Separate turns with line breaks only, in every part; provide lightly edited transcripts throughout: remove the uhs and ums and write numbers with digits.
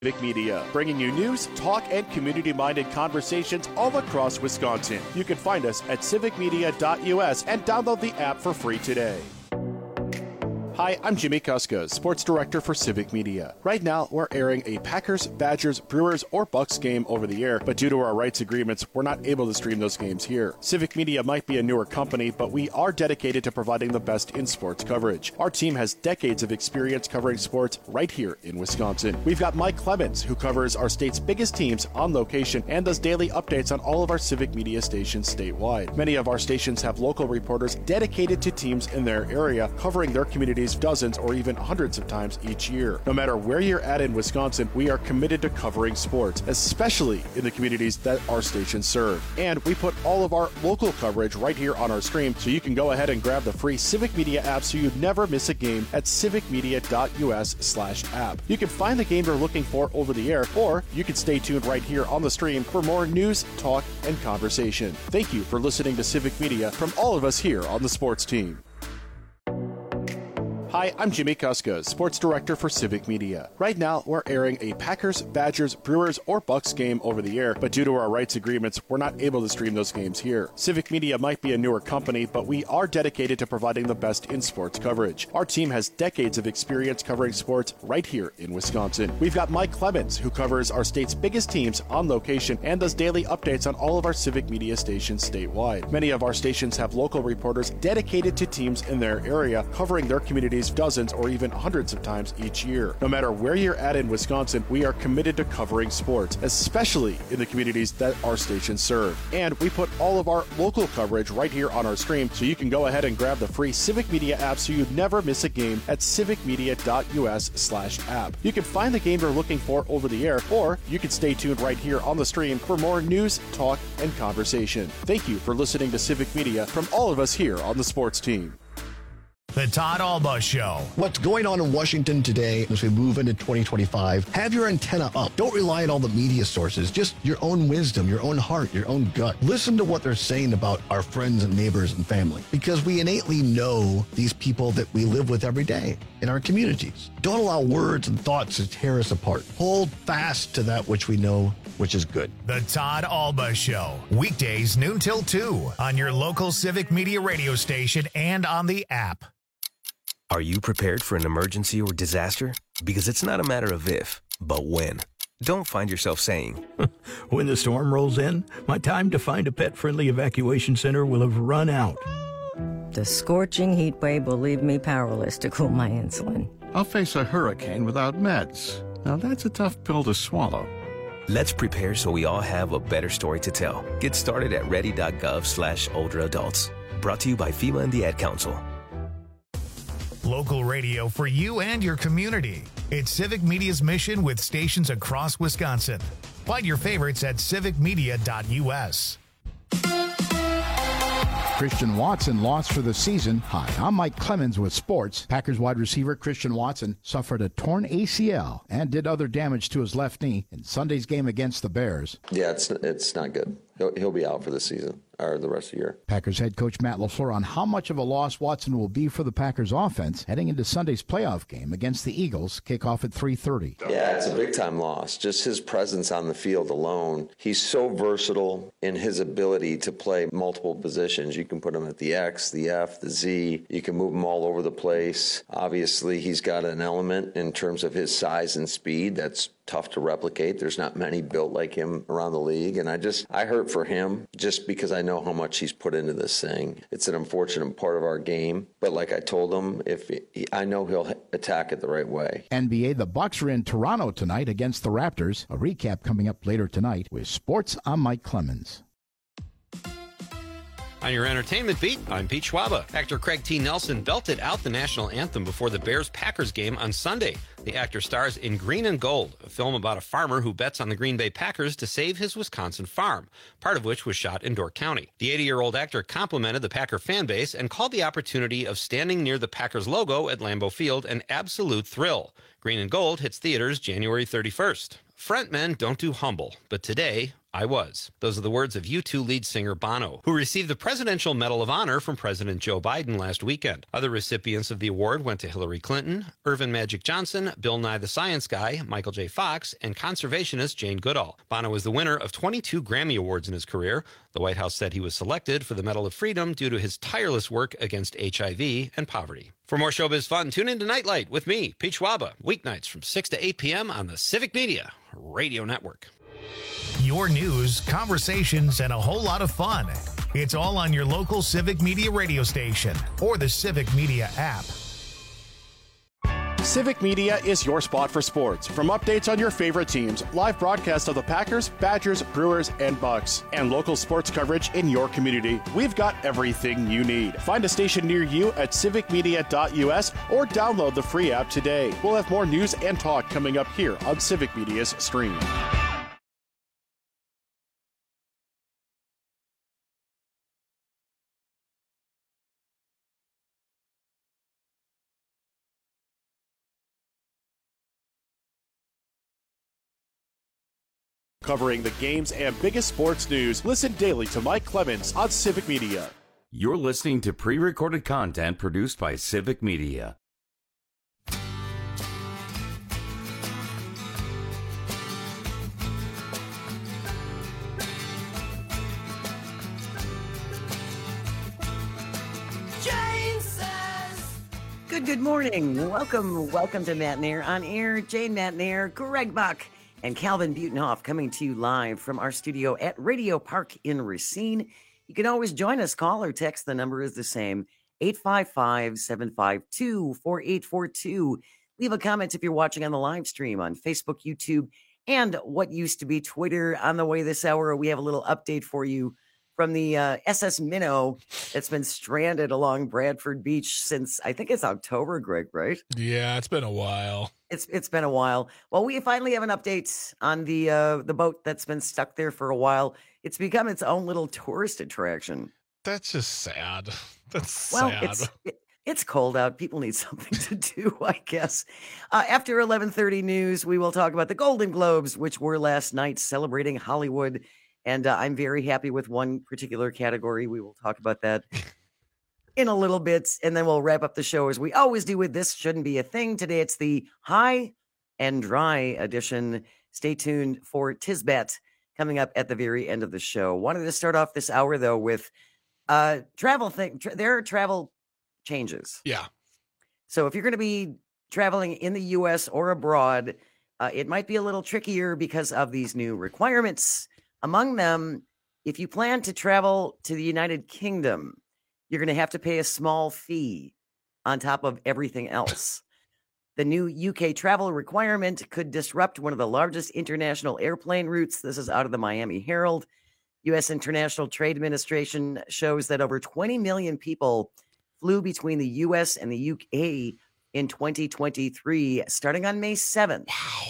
Civic Media, bringing you news, talk, and community-minded conversations all across Wisconsin. You can find us at civicmedia.us and download the app for free today. Hi, I'm Jimmy Kuska, Sports Director for Civic Media. Right now, we're airing a Packers, Badgers, Brewers, or Bucks game over the air, but due to our rights agreements, we're not able to stream those games here. Civic Media might be a newer company, but we are dedicated to providing the best in sports coverage. Our team has decades of experience covering sports right here in Wisconsin. We've got Mike Clemens, who covers our state's biggest teams on location and does daily updates on all of our Civic Media stations statewide. Many of our stations have local reporters dedicated to teams in their area, covering their communities dozens or even hundreds of times each year. No matter where you're at in Wisconsin, we are committed to covering sports, especially in the communities that our stations serve. And we put all of our local coverage right here on our stream, so you can go ahead and grab the free Civic Media app so you never miss a game at civicmedia.us/app. You can find the game you're looking for over the air, or you can stay tuned right here on the stream for more news, talk, and conversation. Thank you for listening to Civic Media from all of us here on the sports team. Hi, I'm Jimmy Kuska, Sports Director for Civic Media. Right now, we're airing a Packers, Badgers, Brewers, or Bucks game over the air, but due to our rights agreements, we're not able to stream those games here. Civic Media might be a newer company, but we are dedicated to providing the best in sports coverage. Our team has decades of experience covering sports right here in Wisconsin. We've got Mike Clemens, who covers our state's biggest teams on location and does daily updates on all of our Civic Media stations statewide. Many of our stations have local reporters dedicated to teams in their area, covering their communities dozens or even hundreds of times each year. No matter where you're at in Wisconsin, we are committed to covering sports, especially in the communities that our stations serve. And we put all of our local coverage right here on our stream, so you can go ahead and grab the free Civic Media app so you never miss a game at civicmedia.us/app. You can find the game you're looking for over the air, or you can stay tuned right here on the stream for more news, talk, and conversation. Thank you for listening to Civic Media from all of us here on the sports team.
The Todd Alba Show.
What's going on in Washington today as we move into 2025? Have your antenna up. Don't rely on all the media sources. Just your own wisdom, your own heart, your own gut. Listen to what they're saying about our friends and neighbors and family, because we innately know these people that we live with every day in our communities. Don't allow words and thoughts to tear us apart. Hold fast to that which we know, which is good.
The Todd Alba Show. Weekdays noon till 2 on your local Civic Media radio station and on the app.
Are you prepared for an emergency or disaster? Because it's not a matter of if, but when. Don't find yourself saying,
when the storm rolls in, my time to find a pet-friendly evacuation center will have run out.
The scorching heat wave will leave me powerless to cool my insulin.
I'll face a hurricane without meds. Now that's a tough pill to swallow.
Let's prepare so we all have a better story to tell. Get started at ready.gov/older adults. Brought to you by FEMA and the Ad Council.
Local radio for you and your community. It's Civic Media's mission with stations across Wisconsin. Find your favorites at civicmedia.us.
Christian Watson lost for the season. Hi, I'm Mike Clemens with sports. Packers wide receiver Christian Watson suffered a torn ACL and did other damage to his left knee in Sunday's game against the Bears.
Yeah, it's not good. He'll be out for the season or the rest of the year.
Packers head coach Matt LaFleur on how much of a loss Watson will be for the Packers offense heading into Sunday's playoff game against the Eagles, kickoff at 3:30.
Yeah, it's a big-time loss. Just his presence on the field alone. He's so versatile in his ability to play multiple positions. You can put him at the X, the F, the Z. You can move him all over the place. Obviously, he's got an element in terms of his size and speed that's tough to replicate. There's not many built like him around the league, and I hurt for him just because I know how much he's put into this thing. It's an unfortunate part of our game, but like I told him, I know he'll attack it the right way.
NBA, the Bucks are in Toronto tonight against the Raptors. A recap coming up later tonight with Sports. I'm Mike Clemens.
On your entertainment beat, I'm Pete Schwaba. Actor Craig T. Nelson belted out the national anthem before the Bears-Packers game on Sunday. The actor stars in Green and Gold, a film about a farmer who bets on the Green Bay Packers to save his Wisconsin farm, part of which was shot in Door County. The 80-year-old actor complimented the Packer fan base and called the opportunity of standing near the Packers logo at Lambeau Field an absolute thrill. Green and Gold hits theaters January 31st. Frontmen don't do humble, but today, I was. Those are the words of U2 lead singer Bono, who received the Presidential Medal of Honor from President Joe Biden last weekend. Other recipients of the award went to Hillary Clinton, Irvin Magic Johnson, Bill Nye the Science Guy, Michael J. Fox, and conservationist Jane Goodall. Bono was the winner of 22 Grammy Awards in his career. The White House said he was selected for the Medal of Freedom due to his tireless work against HIV and poverty. For more showbiz fun, tune into Nightlight with me, Pete Schwaba, weeknights from 6 to 8 p.m. on the Civic Media Radio Network.
Your news, conversations, and a whole lot of fun. It's all on your local Civic Media radio station or the Civic Media app.
Civic Media is your spot for sports. From updates on your favorite teams, live broadcasts of the Packers, Badgers, Brewers, and Bucks, and local sports coverage in your community, we've got everything you need. Find a station near you at civicmedia.us or download the free app today. We'll have more news and talk coming up here on Civic Media's stream. Covering the games and biggest sports news, listen daily to Mike Clemens on Civic Media.
You're listening to pre-recorded content produced by Civic Media.
Good morning. Welcome to Matt Nair on Air. Jane Matt Nair, Greg Buck, and Calvin Butenhoff coming to you live from our studio at Radio Park in Racine. You can always join us. Call or text. The number is the same, 855-752-4842. Leave a comment if you're watching on the live stream on Facebook, YouTube, and what used to be Twitter. On the way this hour, we have a little update for you from the SS Minnow that's been stranded along Bradford Beach since, I think it's October, Greg, right?
Yeah, it's been a while.
It's been a while. Well, we finally have an update on the boat that's been stuck there for a while. It's become its own little tourist attraction.
That's just sad. That's sad.
It's cold out. People need something to do, I guess. After 11:30 news, we will talk about the Golden Globes, which were last night celebrating Hollywood. And I'm very happy with one particular category. We will talk about that in a little bit. And then we'll wrap up the show as we always do with This Shouldn't Be a Thing. Today it's the high and dry edition. Stay tuned for Tisbat coming up at the very end of the show. Wanted to start off this hour, though, with travel thing. There are travel changes.
Yeah.
So if you're going to be traveling in the U.S. or abroad, it might be a little trickier because of these new requirements. Among them, if you plan to travel to the United Kingdom, you're going to have to pay a small fee on top of everything else. The new UK travel requirement could disrupt one of the largest international airplane routes. This is out of the Miami Herald. U.S. International Trade Administration shows that over 20 million people flew between the U.S. and the UK in 2023, starting on May 7th.
Wow.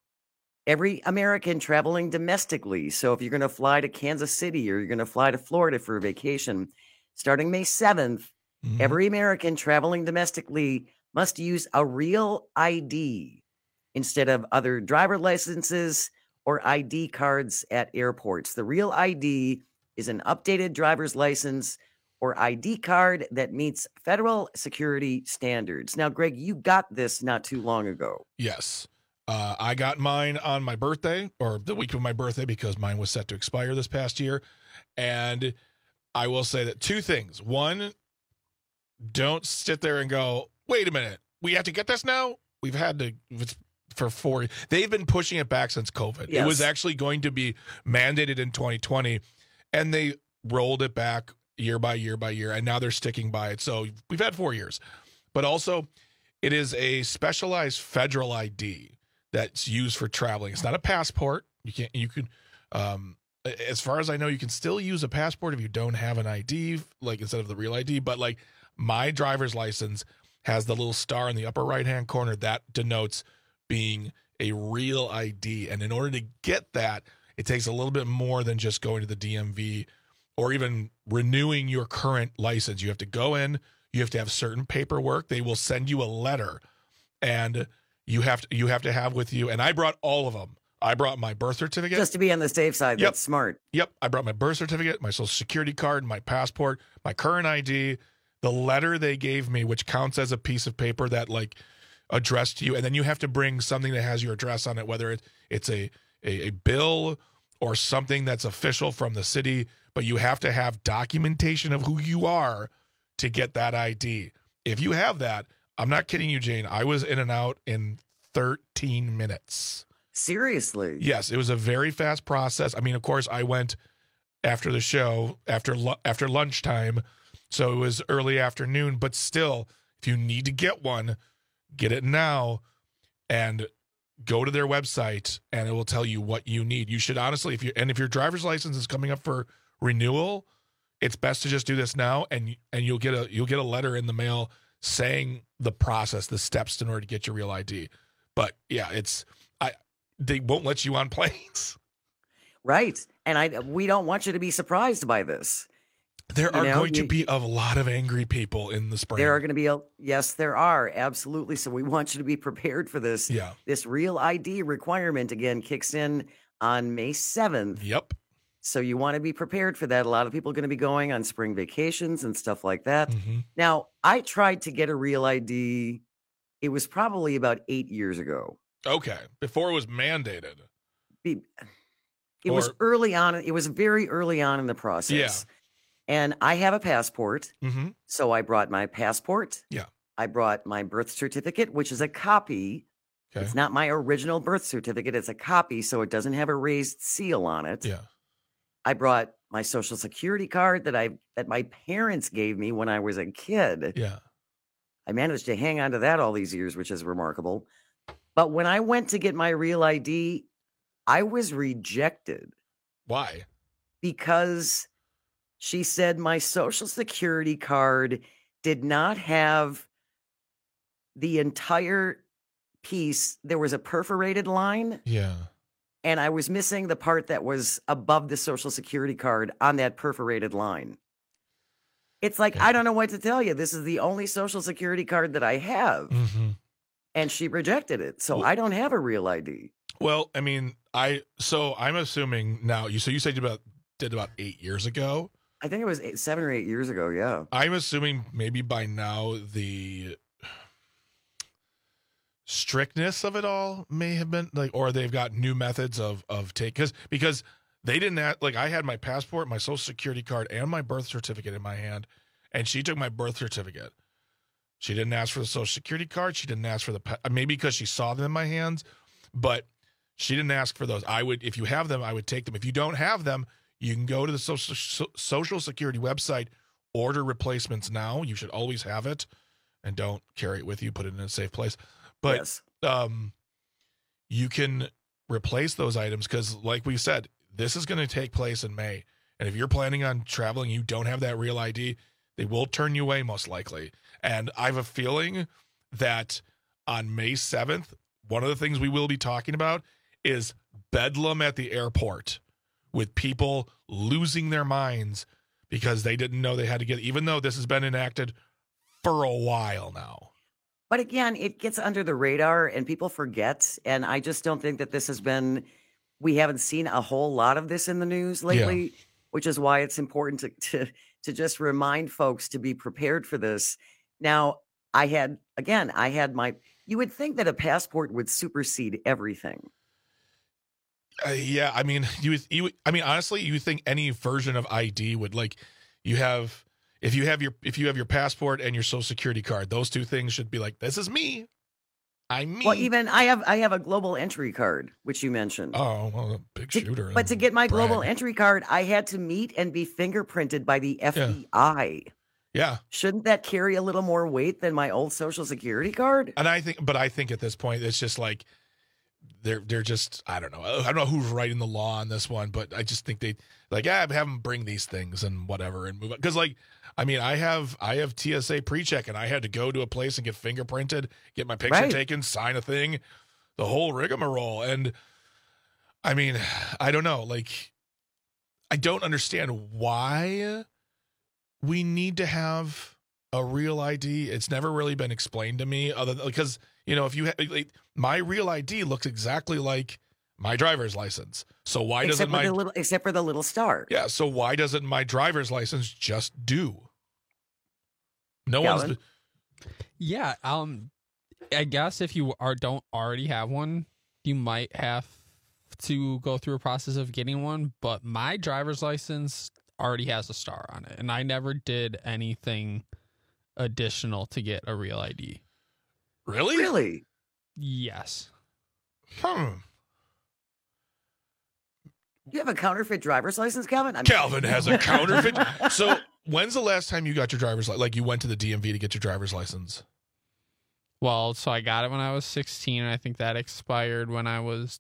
Every American traveling domestically. So if you're going to fly to Kansas City or you're going to fly to Florida for a vacation, starting May 7th, every American traveling domestically must use a real ID instead of other driver licenses or ID cards at airports. The real ID is an updated driver's license or ID card that meets federal security standards. Now, Greg, you got this not too long ago.
Yes. I got mine on my birthday, or the week of my birthday, because mine was set to expire this past year. And I will say that two things. One, don't sit there and go, wait a minute, we have to get this now? We've had to for 4 years. They've been pushing it back since COVID. Yes. It was actually going to be mandated in 2020, and they rolled it back year by year by year, and now they're sticking by it. So we've had 4 years. But also, it is a specialized federal ID that's used for traveling. It's not a passport. You can, as far as I know, you can still use a passport if you don't have an ID, like instead of the real ID. But like my driver's license has the little star in the upper right-hand corner that denotes being a real ID. And in order to get that, it takes a little bit more than just going to the DMV or even renewing your current license. You have to go in, you have to have certain paperwork. They will send you a letter, and you have to have with you, and I brought all of them I brought my birth certificate.
Just to be on the safe side.
Yep.
That's smart.
Yep. I brought my birth certificate, my social security card, my passport, my current ID, the letter they gave me, which counts as a piece of paper that like addressed to you. And then you have to bring something that has your address on it, whether it's a bill or something that's official from the city, but you have to have documentation of who you are to get that ID. If you have that, I'm not kidding you, Jane, I was in and out in 13 minutes.
Seriously?
Yes, it was a very fast process. I mean, of course, I went after the show, after lunchtime, so it was early afternoon, but still, if you need to get one, get it now and go to their website and it will tell you what you need. You should honestly, if your driver's license is coming up for renewal, it's best to just do this now and you'll get a letter in the mail saying the process, the steps in order to get your real ID. But yeah, they won't let you on planes. Right.
And we don't want you to be surprised by this.
There are going to be a lot of angry people in the spring.
There are going to be yes, there are. Absolutely. So we want you to be prepared for this.
Yeah.
This real ID requirement again kicks in on May 7th.
Yep.
So you want to be prepared for that. A lot of people are going to be going on spring vacations and stuff like that.
Mm-hmm.
Now, I tried to get a real ID. It was probably about 8 years ago.
Okay. Before it was mandated.
It was early on. It was very early on in the process.
Yeah.
And I have a passport.
Mm-hmm.
So I brought my passport.
Yeah.
I brought my birth certificate, which is a copy.
Okay.
It's not my original birth certificate. It's a copy, so it doesn't have a raised seal on it.
Yeah.
I brought my social security card that my parents gave me when I was a kid.
Yeah.
I managed to hang on to that all these years, which is remarkable. But when I went to get my real ID, I was rejected.
Why?
Because she said my social security card did not have the entire piece. There was a perforated line.
Yeah.
And I was missing the part that was above the social security card on that perforated line. It's like, I don't know what to tell you. This is the only social security card that I have.
Mm-hmm.
And she rejected it. So I don't have a real ID.
Well, I mean, I'm assuming now, you said you did about 8 years ago.
I think it was 7 or 8 years ago. Yeah.
I'm assuming maybe by now the strictness of it all may have been like, or they've got new methods of because they didn't I had my passport, my social security card, and my birth certificate in my hand, and she took my birth certificate. She didn't ask for the social security card. She didn't ask for maybe because she saw them in my hands, but she didn't ask for those. If you have them, I would take them. If you don't have them, you can go to the social security website, order replacements now. You should always have it, and don't carry it with you. Put it in a safe place. But
yes.
You can replace those items because, like we said, this is going to take place in May. And if you're planning on traveling, you don't have that real ID, they will turn you away most likely. And I have a feeling that on May 7th, one of the things we will be talking about is bedlam at the airport with people losing their minds because they didn't know they had to get, even though this has been enacted for a while now.
But again, it gets under the radar and people forget. And I just don't think that we haven't seen a whole lot of this in the news lately, which is why it's important to just remind folks to be prepared for this. Now, you would think that a passport would supersede everything.
Yeah, I mean, honestly, you think any version of ID would if you have your passport and your social security card, those two things should be like, this is me. I'm me.
Well, even I have a global entry card, which you mentioned.
Oh, well, a big shooter.
But to get my global entry card, I had to meet and be fingerprinted by the FBI.
Yeah.
Shouldn't that carry a little more weight than my old social security card?
And I think at this point, it's just like, they're just, I don't know who's writing the law on this one, but I just think they have them bring these things and whatever and move on. Because I have TSA pre-check and I had to go to a place and get fingerprinted, get my picture taken, sign a thing, the whole rigmarole. And I mean, I don't know, I don't understand why we need to have a real ID. It's never really been explained to me because, if you my real ID looks exactly like my driver's license. So why
except for the little star?
Yeah. So why doesn't my driver's license just do? No
Calvin?
one's.
Yeah. I guess if you don't already have one, you might have to go through a process of getting one. But my driver's license already has a star on it, and I never did anything additional to get a real ID.
Really?
Really?
Yes.
You have a counterfeit driver's license, Calvin?
Calvin has a counterfeit. So when's the last time you got your driver's license? Like you went to the DMV to get your driver's license?
Well, so I got it when I was 16, and I think that expired when I was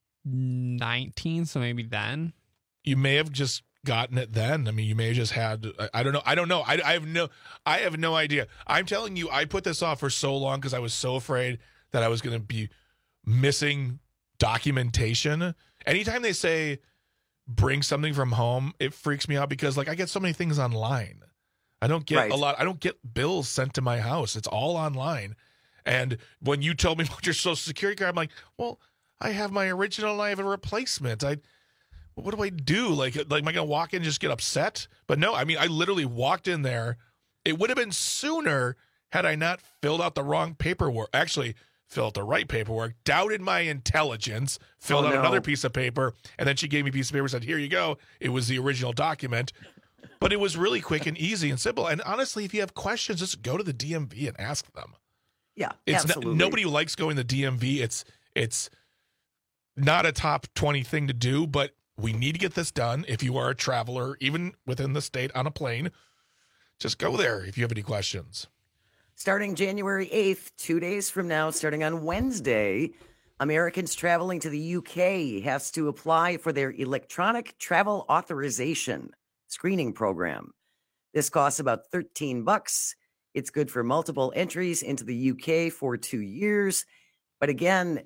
19, so maybe then.
You may have just gotten it then. I mean, you may have just had, I don't know. I have no idea. I'm telling you, I put this off for so long because I was so afraid that I was going to be missing documentation. Anytime they say bring something from home, it freaks me out because like I get so many things online. I don't get I don't get bills sent to my house. It's all online. And when you told me about your Social Security card, I'm like, well, I have my original and I have a replacement. What do I do? Like am I going to walk in and just get upset? But no, I mean, I literally walked in there. It would have been sooner had I not filled out the wrong paperwork. Actually, filled out the right paperwork, doubted my intelligence, filled out another piece of paper, and then she gave me a piece of paper and said, here you go. It was the original document. But it was really quick and easy and simple. And honestly, if you have questions, just go to the DMV and ask them.
Yeah,
absolutely. Nobody likes going to the DMV. It's not a top 20 thing to do, but we need to get this done. If you are a traveler, even within the state on a plane, just go there if you have any questions.
Starting January 8th, 2 days from now, starting on Wednesday, Americans traveling to the UK has to apply for their electronic travel authorization screening program. This costs about $13. It's good for multiple entries into the UK for 2 years. But again,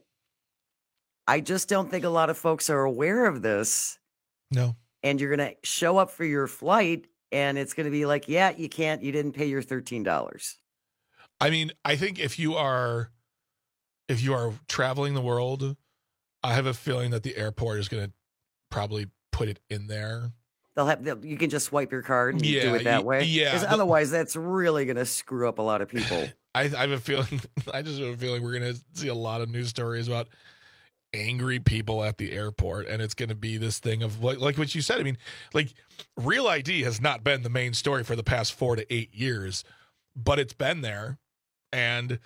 I just don't think a lot of folks are aware of this.
No.
And you're going to show up for your flight and it's going to be like, yeah, you didn't pay your $13.
I mean, I think if you are traveling the world, I have a feeling that the airport is going to probably put it in there.
You can just swipe your card and do it that way.
Yeah.
Because otherwise, that's really going to screw up a lot of people.
I have a feeling. I just have a feeling we're going to see a lot of news stories about angry people at the airport, and it's going to be this thing of like what you said. I mean, like Real ID has not been the main story for the past 4 to 8 years, but it's been there. And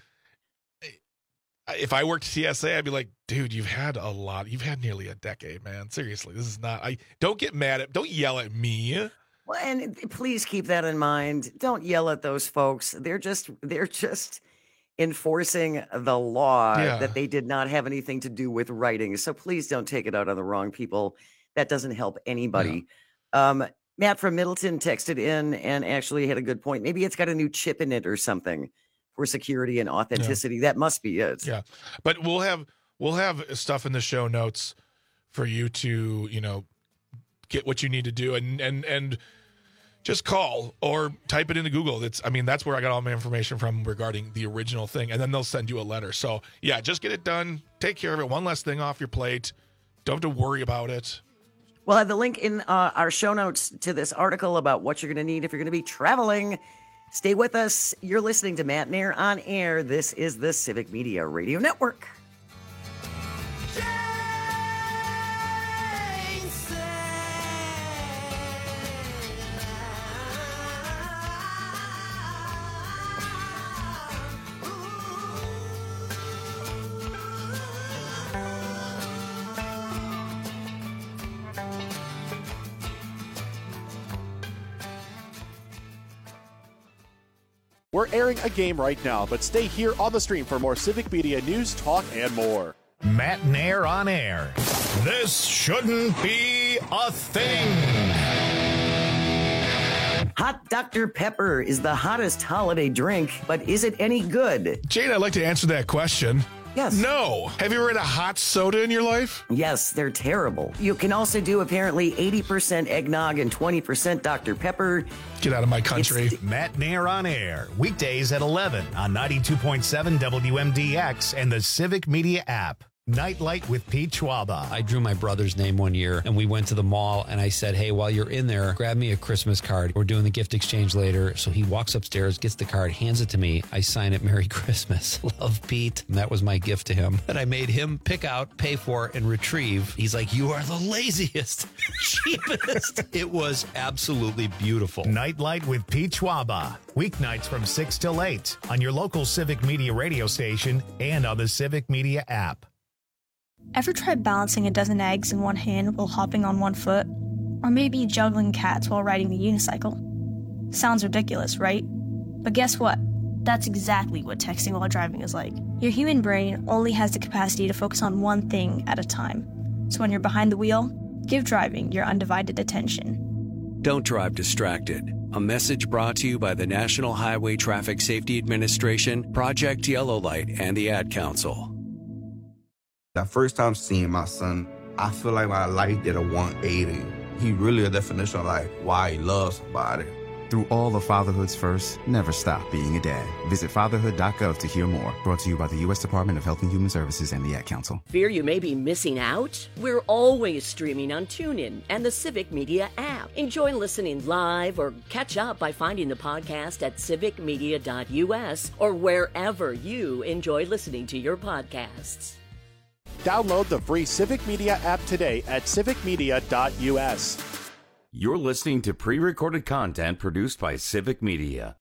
if I worked TSA, I'd be like, dude, you've had nearly a decade, man. Seriously, this is not, don't get mad don't yell at me.
Well, and please keep that in mind. Don't yell at those folks. They're just enforcing the law that they did not have anything to do with writing. So please don't take it out on the wrong people. That doesn't help anybody. Yeah. Matt from Middleton texted in and actually had a good point. Maybe it's got a new chip in it or something for security and authenticity. That must be it.
Yeah. But we'll have stuff in the show notes for you to, get what you need to do and just call or type it into Google. That's where I got all my information from regarding the original thing. And then they'll send you a letter. So yeah, just get it done. Take care of it. One less thing off your plate. Don't have to worry about it.
We'll have the link in our show notes to this article about what you're going to need if you're going to be traveling. Stay with us. You're listening to Matt and Air on Air. This is the Civic Media Radio Network.
We're airing a game right now, but stay here on the stream for more Civic Media news, talk, and more.
Matt and Air on Air. This shouldn't be a thing.
Hot Dr. Pepper is the hottest holiday drink, but is it any good?
Jane, I'd like to answer that question.
Yes.
No. Have you ever had a hot soda in your life?
Yes, they're terrible. You can also do apparently 80% eggnog and 20% Dr. Pepper.
Get out of my country.
Matt and Air on Air. Weekdays at 11 on 92.7 WMDX and the Civic Media app. Nightlight with Pete Schwaba.
I drew my brother's name one year, and we went to the mall, and I said, hey, while you're in there, grab me a Christmas card. We're doing the gift exchange later. So he walks upstairs, gets the card, hands it to me. I sign it, Merry Christmas. Love, Pete. And that was my gift to him that I made him pick out, pay for, and retrieve. He's like, you are the laziest, cheapest. It was absolutely beautiful.
Nightlight with Pete Schwaba. Weeknights from 6 till 8 on your local Civic Media radio station and on the Civic Media app.
Ever tried balancing a dozen eggs in one hand while hopping on one foot? Or maybe juggling cats while riding the unicycle? Sounds ridiculous, right? But guess what? That's exactly what texting while driving is like. Your human brain only has the capacity to focus on one thing at a time. So when you're behind the wheel, give driving your undivided attention.
Don't drive distracted. A message brought to you by the National Highway Traffic Safety Administration, Project Yellow Light, and the Ad Council.
That first time seeing my son, I feel like my life did a 180. He really a definition of like why he loves somebody.
Through all the fatherhood's first, never stop being a dad. Visit fatherhood.gov to hear more. Brought to you by the U.S. Department of Health and Human Services and the Ad Council.
Fear you may be missing out? We're always streaming on TuneIn and the Civic Media app. Enjoy listening live or catch up by finding the podcast at civicmedia.us or wherever you enjoy listening to your podcasts.
Download the free Civic Media app today at civicmedia.us.
You're listening to pre-recorded content produced by Civic Media.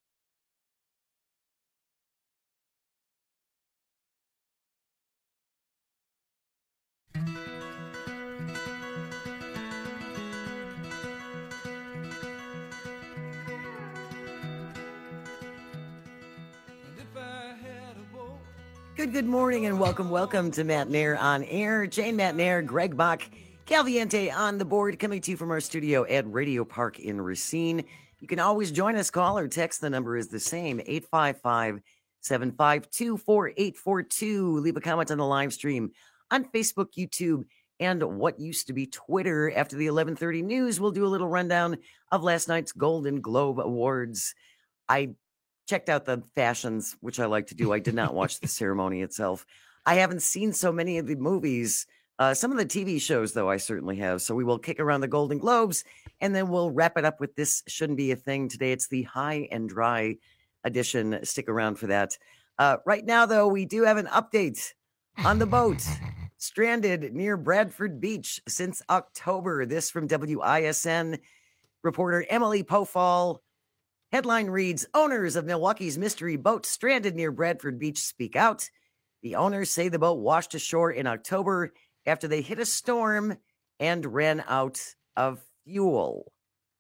Good morning and welcome to Matt Nair on Air. Jane Matt Nair, Greg Bach, Calviente on the board, coming to you from our studio at Radio Park in Racine. You can always join us, call or text. The number is the same, 855-752-4842. Leave a comment on the live stream on Facebook, YouTube, and what used to be Twitter. After the 11:30 news, we'll do a little rundown of last night's Golden Globe Awards. I checked out the fashions, which I like to do. I did not watch the ceremony itself. I haven't seen so many of the movies. Some of the TV shows, though, I certainly have. So we will kick around the Golden Globes, and then we'll wrap it up with This Shouldn't Be a Thing. Today, it's the High and Dry edition. Stick around for that. Right now, though, we do have an update on the boat stranded near Bradford Beach since October. This from WISN reporter Emily Pofall. Headline reads, owners of Milwaukee's mystery boat stranded near Bradford Beach speak out. The owners say the boat washed ashore in October after they hit a storm and ran out of fuel.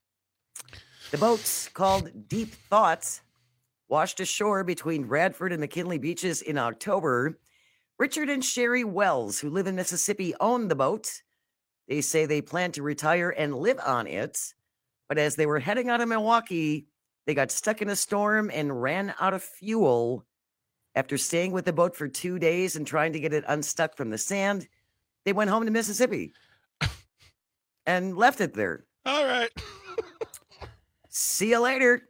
The boat, called Deep Thoughts, washed ashore between Bradford and McKinley beaches in October. Richard and Sherry Wells, who live in Mississippi, own the boat. They say they plan to retire and live on it. But as they were heading out of Milwaukee, they got stuck in a storm and ran out of fuel. After staying with the boat for 2 days and trying to get it unstuck from the sand, they went home to Mississippi and left it there.
All right.
See you later.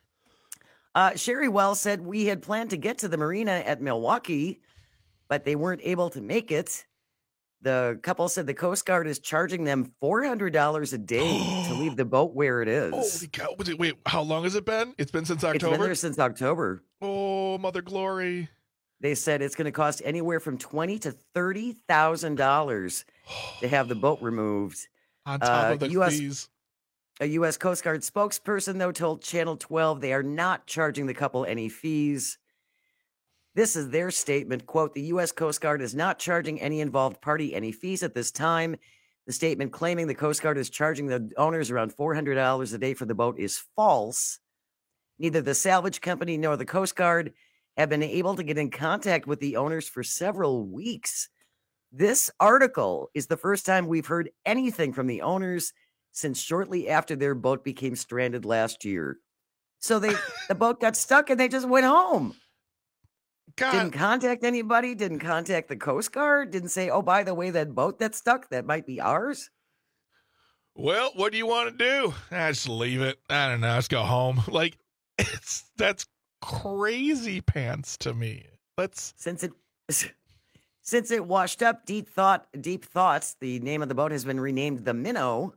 Sherry Wells said, we had planned to get to the marina at Milwaukee, but they weren't able to make it. The couple said the Coast Guard is charging them $400 a day to leave the boat where it is.
Holy cow. Wait, how long has it been? It's been since October?
It's been there since October.
Oh, Mother Glory.
They said it's going to cost anywhere from $20,000 to $30,000 to have the boat removed.
On top of the fees.
A U.S. Coast Guard spokesperson, though, told Channel 12 they are not charging the couple any fees. This is their statement, quote, the U.S. Coast Guard is not charging any involved party any fees at this time. The statement claiming the Coast Guard is charging the owners around $400 a day for the boat is false. Neither the salvage company nor the Coast Guard have been able to get in contact with the owners for several weeks. This article is the first time we've heard anything from the owners since shortly after their boat became stranded last year. So the boat got stuck and they just went home. God. Didn't contact anybody, didn't contact the Coast Guard, didn't say, oh, by the way, that boat that's stuck, that might be ours.
Well, what do you want to do? Just leave it. I don't know. Let's go home. Like, that's crazy pants to me. Since
Since it washed up, Deep Thoughts, the name of the boat, has been renamed the Minnow.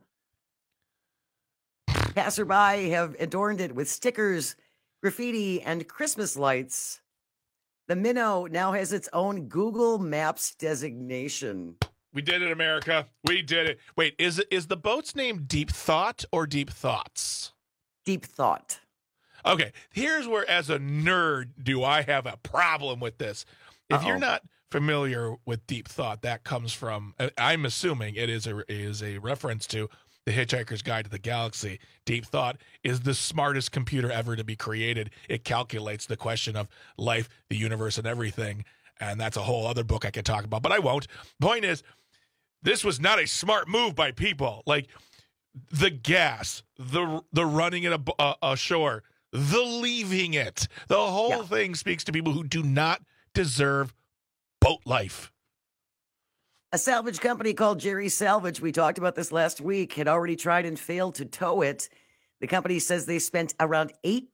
Passerby have adorned it with stickers, graffiti, and Christmas lights. The Minnow now has its own Google Maps designation.
We did it, America. We did it. Wait, is the boat's name Deep Thought or Deep Thoughts?
Deep Thought.
Okay, here's where, as a nerd, do I have a problem with this. If you're not familiar with Deep Thought, that comes from, I'm assuming it is a reference to The Hitchhiker's Guide to the Galaxy. Deep Thought is the smartest computer ever to be created. It calculates the question of life, the universe, and everything. And that's a whole other book I could talk about, but I won't. Point is, this was not a smart move by people. Like the gas, the running it ashore, the leaving it. The whole thing speaks to people who do not deserve boat life.
A salvage company called Jerry Salvage, we talked about this last week, had already tried and failed to tow it. The company says they spent around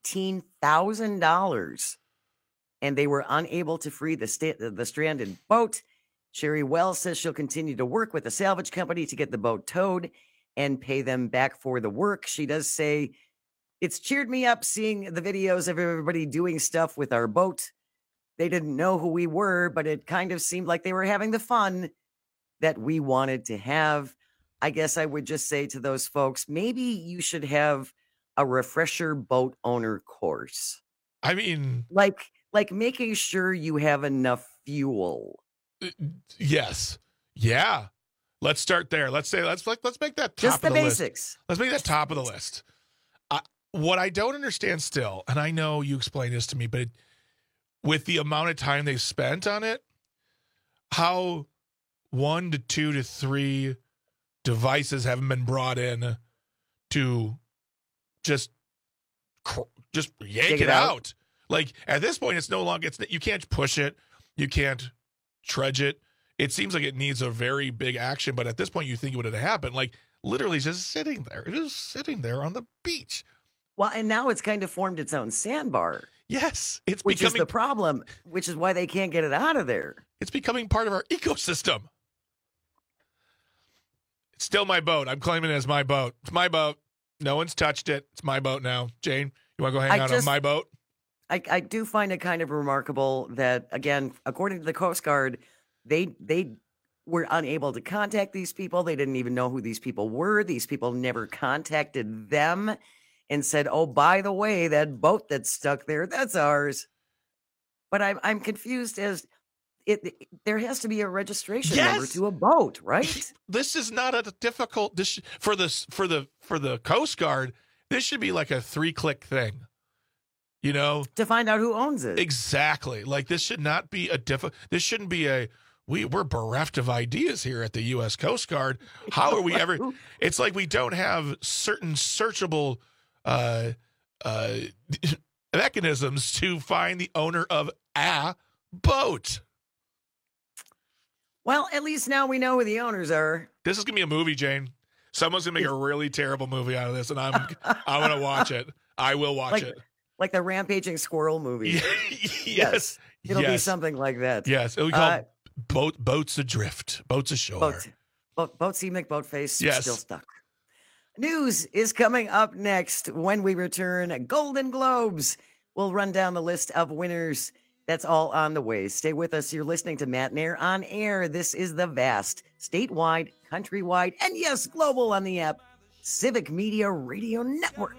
$18,000 and they were unable to free the stranded boat. Sherry Wells says she'll continue to work with the salvage company to get the boat towed and pay them back for the work. She does say, it's cheered me up seeing the videos of everybody doing stuff with our boat. They didn't know who we were, but it kind of seemed like they were having the fun that we wanted to have. I guess I would just say to those folks, maybe you should have a refresher boat owner course.
I mean,
like making sure you have enough fuel.
Yes. Yeah. Let's start there. Let's make that top
just the
of the
basics.
List. Let's make that top of the list. What I don't understand still, and I know you explained this to me, but with the amount of time they've spent on it, how 1 to 2 to 3 devices haven't been brought in to just yank it out. Like at this point, it's no longer, you can't push it. You can't trudge it. It seems like it needs a very big action, but at this point you think it would have happened. Like literally just sitting there. It is sitting there on the beach.
Well, and now it's kind of formed its own sandbar.
Yes.
Which is the problem, which is why they can't get it out of there.
It's becoming part of our ecosystem. It's still my boat. I'm claiming it as my boat. It's my boat. No one's touched it. It's my boat now. Jane, you want to go hang out on my boat?
I do find it kind of remarkable that, again, according to the Coast Guard, they were unable to contact these people. They didn't even know who these people were. These people never contacted them and said, oh, by the way, that boat that's stuck there, that's ours. But I'm confused as there has to be a registration number to a boat, right?
This is not a difficult for the Coast Guard. This should be like a 3-click thing. You know,
to find out who owns it.
Exactly. Like this should not be this shouldn't be we're bereft of ideas here at the U.S. Coast Guard. How are we ever? It's like we don't have certain searchable mechanisms to find the owner of a boat.
Well, at least now we know who the owners are.
This is gonna be a movie, Jane. Someone's gonna make a really terrible movie out of this, and I'm gonna watch it. I will watch it.
Like the Rampaging Squirrel movie.
Yes.
It'll be something like that.
Yes. It'll be called Boats Adrift. Boats Ashore.
Boatsy McBoatface still stuck. News is coming up next when we return. Golden Globes. We'll run down the list of winners. That's all on the way. Stay with us. You're listening to Matt Nair on air. This is the vast, statewide, countrywide, and yes, global on the app, Civic Media Radio Network.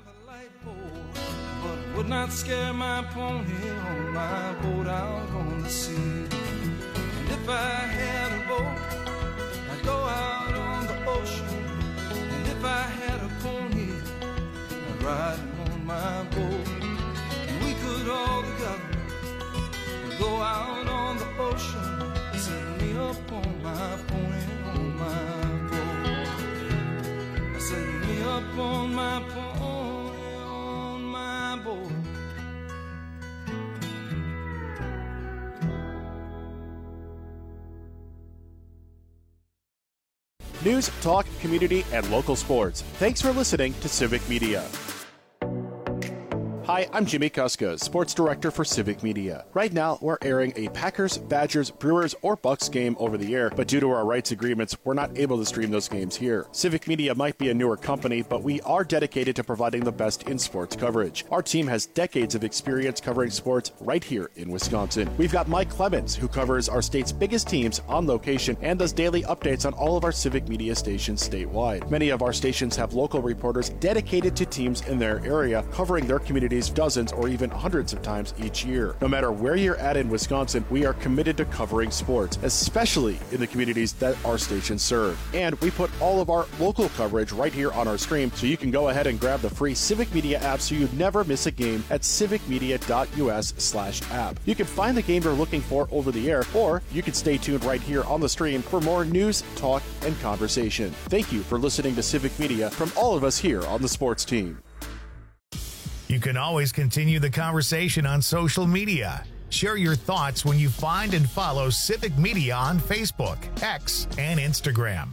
Would not scare my pony on my boat out on the sea. And if I had a boat, I'd go out on the ocean. And if I had a pony, I'd ride on my boat. And we could all together go out on the ocean. Set me up on my pony, on my boat. Set me up on my pony.
News, talk, community, and local sports. Thanks for listening to Civic Media. Hi, I'm Jimmy Kuska, Sports Director for Civic Media. Right now, we're airing a Packers, Badgers, Brewers, or Bucks game over the air, but due to our rights agreements, we're not able to stream those games here. Civic Media might be a newer company, but we are dedicated to providing the best in sports coverage. Our team has decades of experience covering sports right here in Wisconsin. We've got Mike Clemens, who covers our state's biggest teams on location and does daily updates on all of our Civic Media stations statewide. Many of our stations have local reporters dedicated to teams in their area, covering their communities dozens or even hundreds of times each year. No matter where you're at in Wisconsin, we are committed to covering sports, especially in the communities that our stations serve. And we put all of our local coverage right here on our stream, so you can go ahead and grab the free Civic Media app so you never miss a game at civicmedia.us/app. You can find the game you're looking for over the air, or you can stay tuned right here on the stream for more news, talk, and conversation. Thank you for listening to Civic Media from all of us here on the sports team.
You can always continue the conversation on social media. Share your thoughts when you find and follow Civic Media on Facebook, X, and Instagram.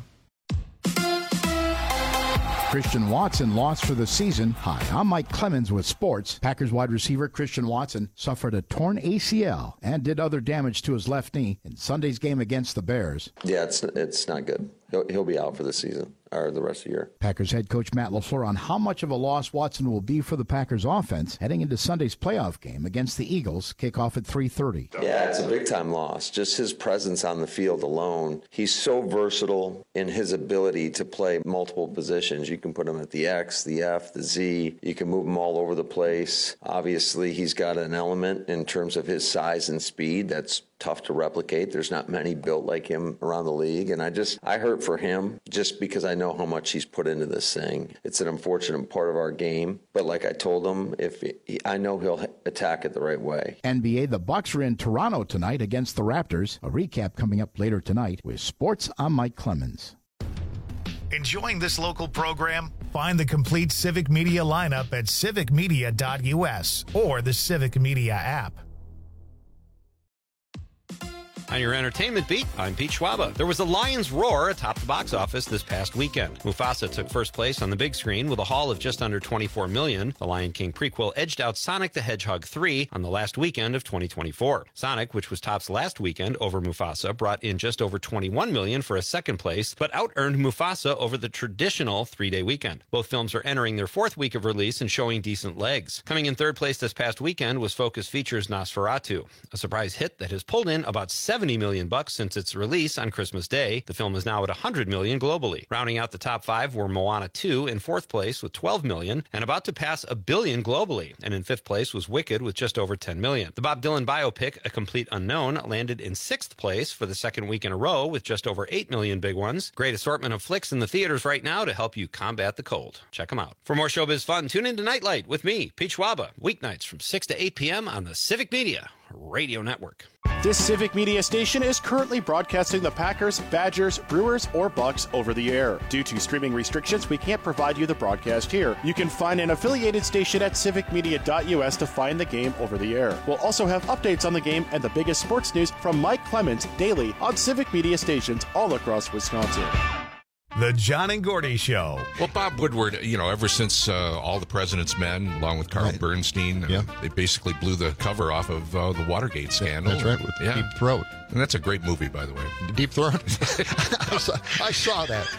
Christian Watson lost for the season. Hi, I'm Mike Clemens with sports. Packers wide receiver Christian Watson suffered a torn ACL and did other damage to his left knee in Sunday's game against the Bears.
Yeah, it's not good. He'll be out for the season or the rest of the year.
Packers head coach Matt LaFleur on how much of a loss Watson will be for the Packers offense heading into Sunday's playoff game against the Eagles, kickoff at 3:30.
Yeah, it's a big-time loss. Just his presence on the field alone. He's so versatile in his ability to play multiple positions. You can put him at the X, the F, the Z. You can move him all over the place. Obviously, he's got an element in terms of his size and speed that's tough to replicate. There's not many built like him around the league. And I hurt for him just because I know how much he's put into this thing. It's an unfortunate part of our game. But like I told him, I know he'll attack it the right way.
NBA, the Bucks are in Toronto tonight against the Raptors. A recap coming up later tonight with sports. I'm Mike Clemens.
Enjoying this local program? Find the complete Civic Media lineup at civicmedia.us or the Civic Media app.
On your entertainment beat, I'm Pete Schwaba. There was a lion's roar atop the box office this past weekend. Mufasa took first place on the big screen with a haul of just under $24 million. The Lion King prequel edged out Sonic the Hedgehog 3 on the last weekend of 2024. Sonic, which was tops last weekend over Mufasa, brought in just over $21 million for a second place, but out-earned Mufasa over the traditional 3-day weekend. Both films are entering their fourth week of release and showing decent legs. Coming in third place this past weekend was Focus Features' Nosferatu, a surprise hit that has pulled in about $70 million since its release on Christmas Day. The film is now at $100 million globally. Rounding out the top five were Moana 2 in fourth place with $12 million and about to pass $1 billion globally. And in fifth place was Wicked with just over $10 million. The Bob Dylan biopic, A Complete Unknown, landed in sixth place for the second week in a row with just over 8 million big ones. Great assortment of flicks in the theaters right now to help you combat the cold. Check them out. For more showbiz fun, tune into Nightlight with me, Pete Schwaba, weeknights from 6 to 8 p.m. on the Civic Media Radio Network.
This Civic Media station is currently broadcasting the Packers, Badgers, Brewers, or Bucks over the air. Due to streaming restrictions, we can't provide you the broadcast here. You can find an affiliated station at civicmedia.us to find the game over the air. We'll also have updates on the game and the biggest sports news from Mike Clemens daily on Civic Media stations all across Wisconsin.
The John and Gordy Show.
Well, Bob Woodward, ever since All the President's Men, along with Carl Bernstein, they basically blew the cover off of the Watergate scandal.
That's right, with Deep Throat.
And that's a great movie, by the way.
Deep Throat? I saw that.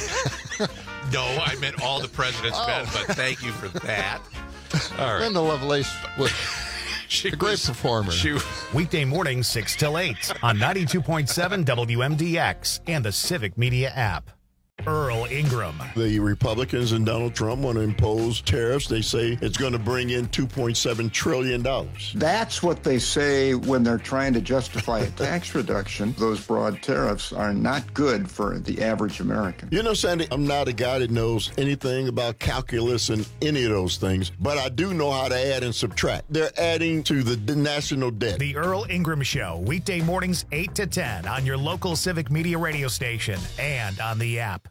No, I meant All the President's Men, but thank you for that. All right.
Linda Lovelace was a great performer.
Weekday mornings 6 till 8 on 92.7 WMDX and the Civic Media app. Earl Ingram.
The Republicans and Donald Trump want to impose tariffs. They say it's going to bring in $2.7 trillion.
That's what they say when they're trying to justify a tax reduction. Those broad tariffs are not good for the average American.
You know, Sandy, I'm not a guy that knows anything about calculus and any of those things, but I do know how to add and subtract. They're adding to the national debt.
The Earl Ingram Show, weekday mornings 8 to 10 on your local Civic Media radio station and on the app.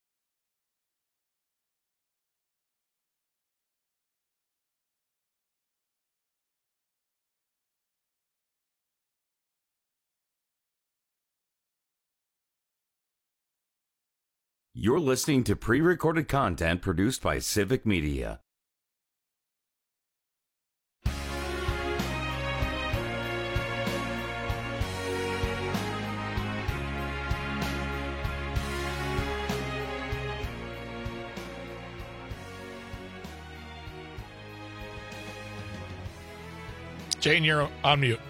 You're listening to pre-recorded content produced by Civic Media.
Jane, you're on mute.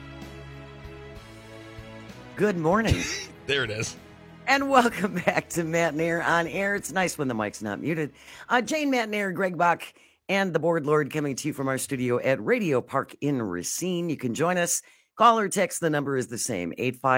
Good morning.
There it is.
And welcome back to Matt and Air on Air. It's nice when the mic's not muted. Jane, Matt and Air, Greg Bach, and the Board Lord coming to you from our studio at Radio Park in Racine. You can join us. Call or text. The number is the same,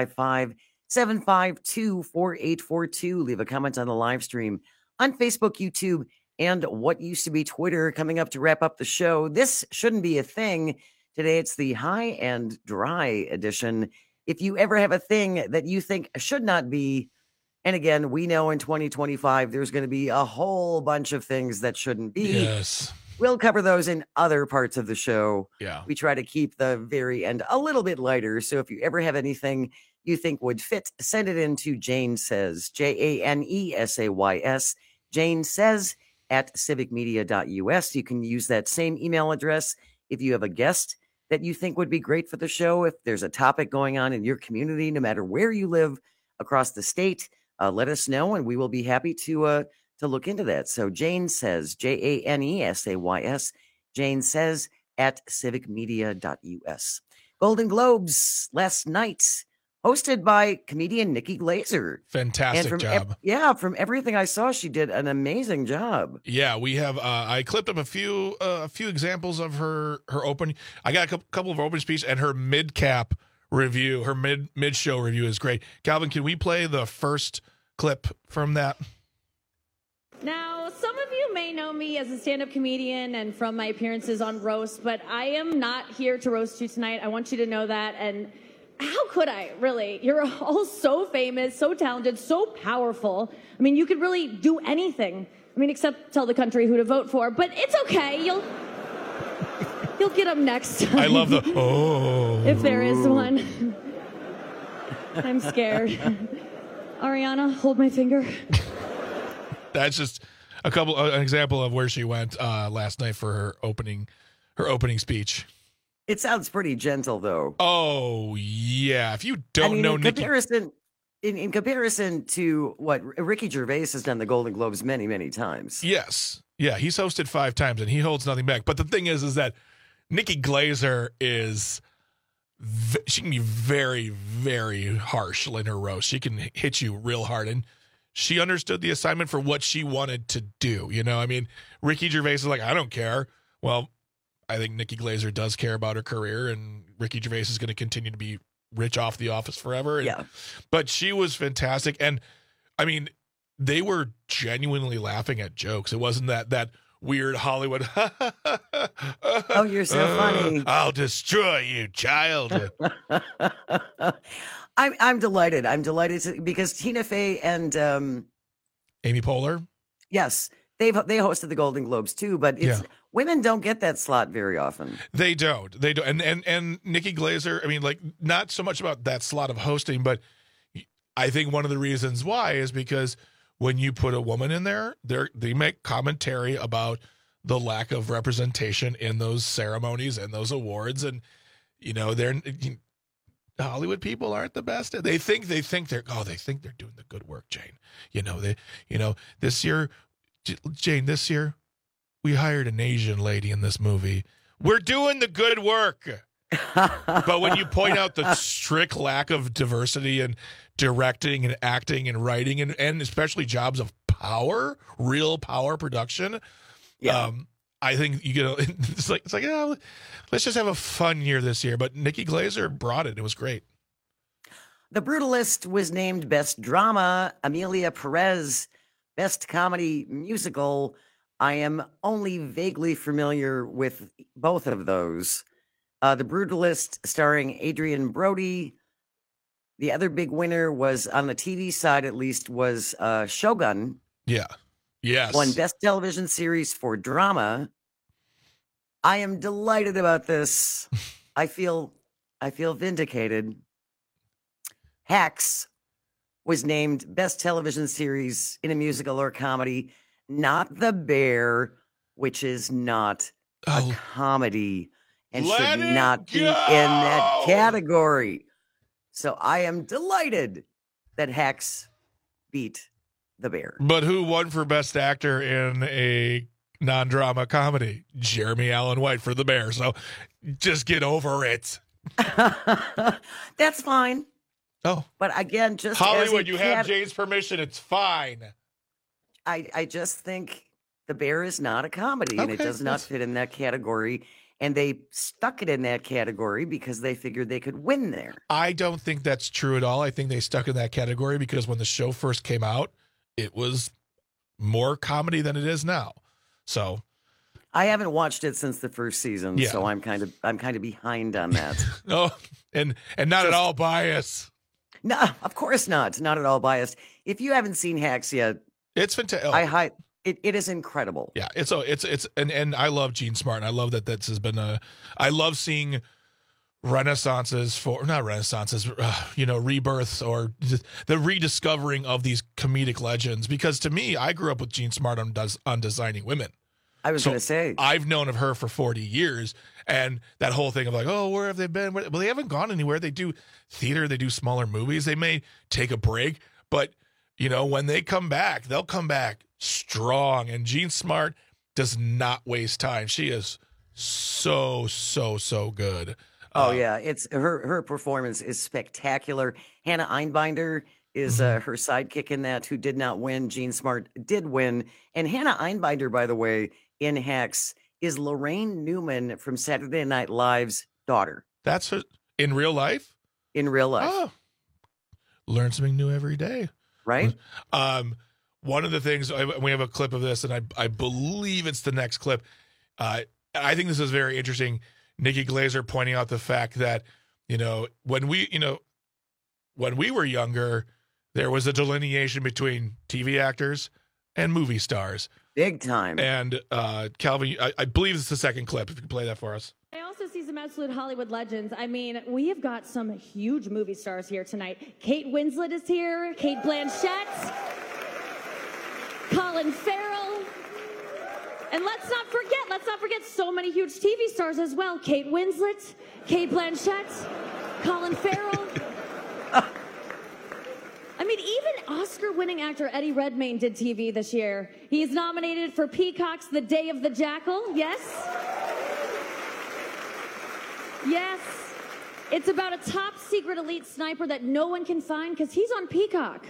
855-752-4842. Leave a comment on the live stream on Facebook, YouTube, and what used to be Twitter. Coming up to wrap up the show. This shouldn't be a thing. Today it's the high and dry edition. If you ever have a thing that you think should not be, and again, we know in 2025 there's going to be a whole bunch of things that shouldn't be.
Yes.
We'll cover those in other parts of the show.
Yeah.
We try to keep the very end a little bit lighter. So if you ever have anything you think would fit, send it in to Jane Says, JaneSays, Jane Says at civicmedia.us. You can use that same email address if you have a guest that you think would be great for the show. If there's a topic going on in your community, no matter where you live across the state, let us know, and we will be happy to look into that. So Jane Says, JaneSays, Jane Says at civicmedia.us. Golden Globes last night, hosted by comedian Nikki Glaser.
Fantastic job.
From everything I saw, she did an amazing job.
Yeah, we have. I clipped up a few examples of her open. I got a couple of her open speech and her mid cap review. Her mid show review is great. Calvin, can we play the first clip from that?
Now, some of you may know me as a stand-up comedian and from my appearances on Roast, but I am not here to roast you tonight. I want you to know that. And how could I, really? You're all so famous, so talented, so powerful. I mean, you could really do anything. I mean, except tell the country who to vote for. But it's okay. You'll get them next time.
I love the oh.
If there is one. I'm scared. Ariana, hold my finger.
That's just an example of where she went last night for her opening speech.
It sounds pretty gentle, though.
Oh yeah, if you don't know Nikki,
in comparison to what Ricky Gervais has done the Golden Globes many times.
Yes, yeah, he's hosted 5 times and he holds nothing back. But the thing is that Nikki Glaser she can be very, very harsh in her roast. She can hit you real hard, and she understood the assignment for what she wanted to do. You know, I mean, Ricky Gervais is like, I don't care. Well, I think Nikki Glaser does care about her career, and Ricky Gervais is going to continue to be rich off The Office forever.
Yeah.
But she was fantastic. And, I mean, they were genuinely laughing at jokes. It wasn't that weird Hollywood,
oh, you're so funny.
I'll destroy you, child.
I'm delighted. Because Tina Fey and
Amy Poehler.
Yes, they hosted the Golden Globes too, but women don't get that slot very often.
They don't. And Nikki Glaser, I mean, like, not so much about that slot of hosting, but I think one of the reasons why is because when you put a woman in there, they make commentary about the lack of representation in those ceremonies and those awards, and Hollywood people aren't the best. They think they're doing the good work, Jane. This year, Jane, we hired an Asian lady in this movie. We're doing the good work. But when you point out the strict lack of diversity in directing and acting and writing and especially jobs of power, real power production, I think it's like let's just have a fun year this year. But Nikki Glaser brought it. It was great.
The Brutalist was named Best Drama. Amelia Perez, Best Comedy Musical. I am only vaguely familiar with both of those. The Brutalist, starring Adrian Brody. The other big winner was, on the TV side at least, was Shogun.
Yeah. Yes.
Won Best Television Series for Drama. I am delighted about this. I feel vindicated. Hacks was named Best Television Series in a Musical or Comedy. Not The Bear, which is not a comedy and should not be in that category. So I am delighted that Hacks beat The Bear.
But who won for Best Actor in a non-drama comedy. Jeremy Allen White for the Bears. So just get over it.
That's fine.
Oh.
But again, just
Hollywood, you have Jane's permission. It's fine.
I just think The Bear is not a comedy, and it does not fit in that category. And they stuck it in that category because they figured they could win there.
I don't think that's true at all. I think they stuck in that category because when the show first came out, it was more comedy than it is now. So
I haven't watched it since the first season, so I'm kind of behind on that.
No, and not at all biased.
No, of course not. Not at all biased. If you haven't seen Hacks yet,
it's fantastic.
It is incredible.
Yeah, it's and I love Gene Smart. And I love that this has been I love seeing rebirths or the rediscovering of these comedic legends. Because to me, I grew up with Gene Smart on Designing Women.
I was going to say,
I've known of her for 40 years, and that whole thing of like, oh, where have they been? Well, they haven't gone anywhere. They do theater, they do smaller movies. They may take a break, but when they come back, they'll come back strong. And Gene Smart does not waste time. She is so good.
Oh yeah, it's her performance is spectacular. Hannah Einbinder is her sidekick in that, who did not win. Gene Smart did win, and Hannah Einbinder, by the way, in Hacks is Lorraine Newman from Saturday Night Live's daughter.
That's her in real life.
In real life,
oh, learn something new every day.
Right.
One of the things, we have a clip of this, and I believe it's the next clip. I think this is very interesting. Nikki Glaser pointing out the fact that, when we were younger, there was a delineation between TV actors and movie stars.
Big time.
And Calvin, I believe it's the second clip. If you can play that for us.
I also see some absolute Hollywood legends. I mean, we have got some huge movie stars here tonight. Kate Winslet is here, Kate Blanchett, Colin Farrell. And let's not forget so many huge TV stars as well. Kate Winslet, Kate Blanchett, Colin Farrell. I mean, even Oscar-winning actor Eddie Redmayne did TV this year. He's nominated for Peacock's The Day of the Jackal. Yes? Yes. It's about a top-secret elite sniper that no one can find because he's on Peacock.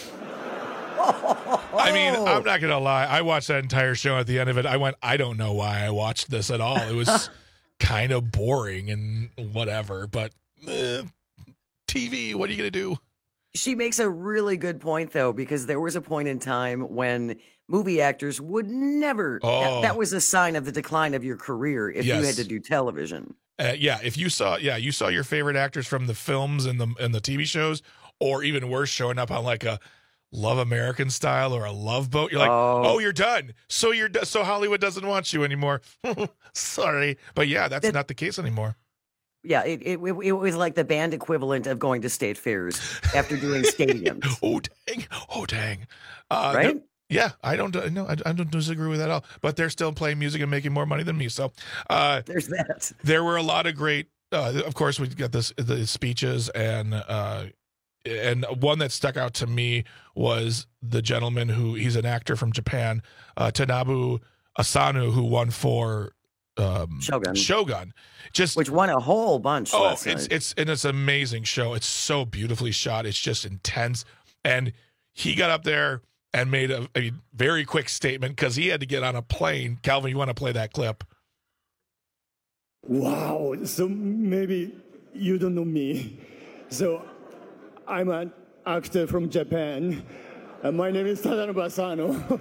I mean, I'm not going to lie. I watched that entire show. At the end of it, I don't know why I watched this at all. It was kind of boring and whatever, but TV, what are you going to do?
She makes a really good point, though, because there was a point in time when movie actors would never. That was a sign of the decline of your career if you had to do television.
If you saw your favorite actors from the films and the TV shows, or even worse, showing up on like a Love American Style or a Love Boat, you're like, oh, you're done. So so Hollywood doesn't want you anymore. Sorry, but yeah, that's not the case anymore.
Yeah, it was like the band equivalent of going to state fairs after doing stadiums.
Oh dang!
Right?
I don't disagree with that at all. But they're still playing music and making more money than me. So
there's that.
There were a lot of great. Of course, we got the speeches, and one that stuck out to me was the gentleman he's an actor from Japan, Tanabu Asano, who won for Shogun, which
won a whole bunch.
It's an amazing show. It's so beautifully shot. It's just intense, and he got up there and made a very quick statement because he had to get on a plane. Calvin, you want to play that clip?
Wow. So maybe you don't know me. So I'm an actor from Japan. And my name is Tadanobu Asano.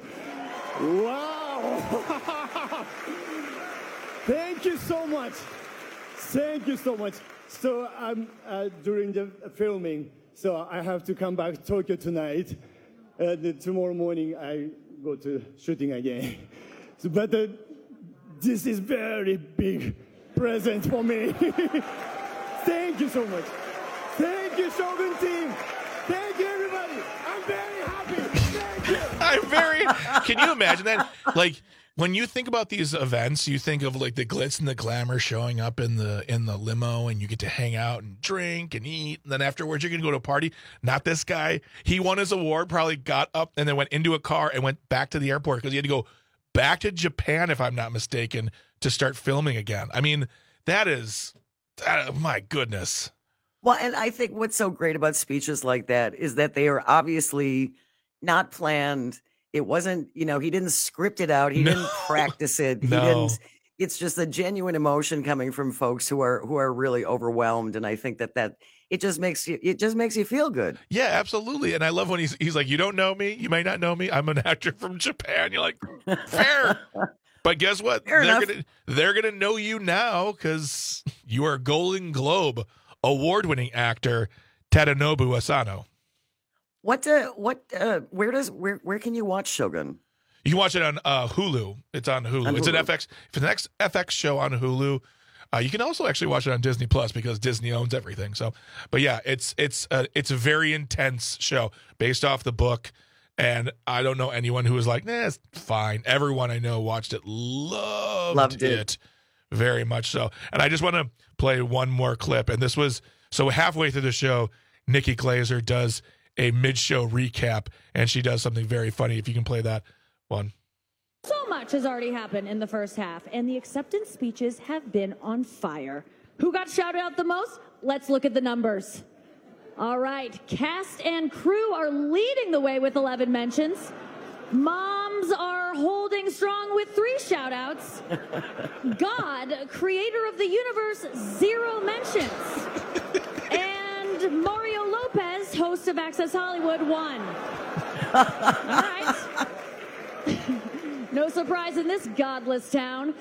Wow. Thank you so much. Thank you so much. So I'm during the filming, so I have to come back to Tokyo tonight. Tomorrow morning I go to shooting again. So, but this is very big present for me. Thank you so much. Thank you, Shogun team. Thank you, everybody. I'm very happy. Thank you.
Can you imagine that? Like, when you think about these events, you think of like the glitz and the glamour showing up in the limo, and you get to hang out and drink and eat, and then afterwards you're gonna go to a party. Not this guy. He won his award, probably got up and then went into a car and went back to the airport because he had to go back to Japan, if I'm not mistaken, to start filming again. I mean, that is, my goodness.
Well, and I think what's so great about speeches like that is that they are obviously not planned. It wasn't, he didn't script it out. He didn't practice it. He didn't. It's just a genuine emotion coming from folks who are really overwhelmed. And I think that it just makes you feel good.
Yeah, absolutely. And I love when he's like, you don't know me. You may not know me. I'm an actor from Japan. You're like, fair. But guess what? They're gonna know you now because you are Golden Globe award-winning actor Tadanobu Asano.
Where can you watch Shogun?
You can watch it on Hulu. It's on Hulu. It's an FX. For the next FX show on Hulu. You can also actually watch it on Disney Plus because Disney owns everything. So, but yeah, it's a very intense show based off the book. And I don't know anyone who was like, nah, it's fine. Everyone I know watched it, loved it very much so. And I just want to play one more clip. And this was, so halfway through the show, Nikki Glaser does a mid-show recap, and she does something very funny. If you can play that one.
So much has already happened in the first half, and the acceptance speeches have been on fire. Who got shouted out the most? Let's look at the numbers. All right, cast and crew are leading the way with 11 mentions. Moms are holding strong with 3 shout-outs. God, creator of the universe, 0 mentions. And Mario Lopez, host of Access Hollywood, 1. All right. No surprise in this godless town.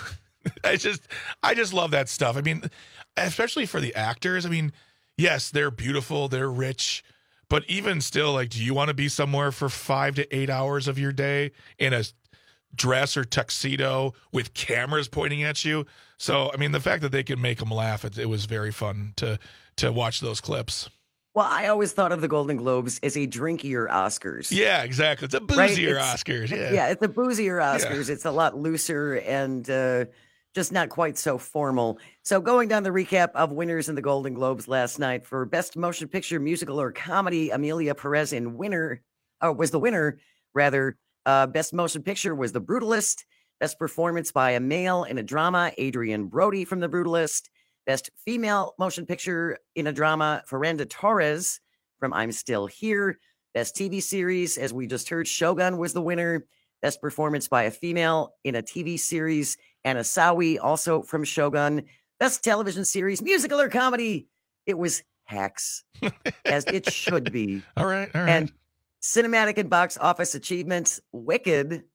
I just love that stuff. I mean, especially for the actors. I mean, yes, they're beautiful, they're rich, but even still, like, do you want to be somewhere for 5 to 8 hours of your day in a dress or tuxedo with cameras pointing at you? So, I mean, the fact that they can make them laugh, it was very fun to watch those clips.
Well, I always thought of the Golden Globes as a drinkier Oscars.
Yeah, exactly. It's a boozier Oscars.
Yeah, it's a boozier Oscars. Yeah. It's a lot looser and just not quite so formal. So going down the recap of winners in the Golden Globes last night for Best Motion Picture, Musical, or Comedy, Amelia Perez was the winner. Best Motion Picture was The Brutalist. Best Performance by a Male in a Drama, Adrian Brody from The Brutalist. Best Female Motion Picture in a Drama, Fernanda Torres from I'm Still Here. Best TV Series, as we just heard, Shogun was the winner. Best Performance by a Female in a TV Series, Anna Sawi, also from Shogun. Best Television Series, Musical or Comedy, it was Hacks, as it should be.
All right.
And Cinematic and Box Office Achievements, Wicked.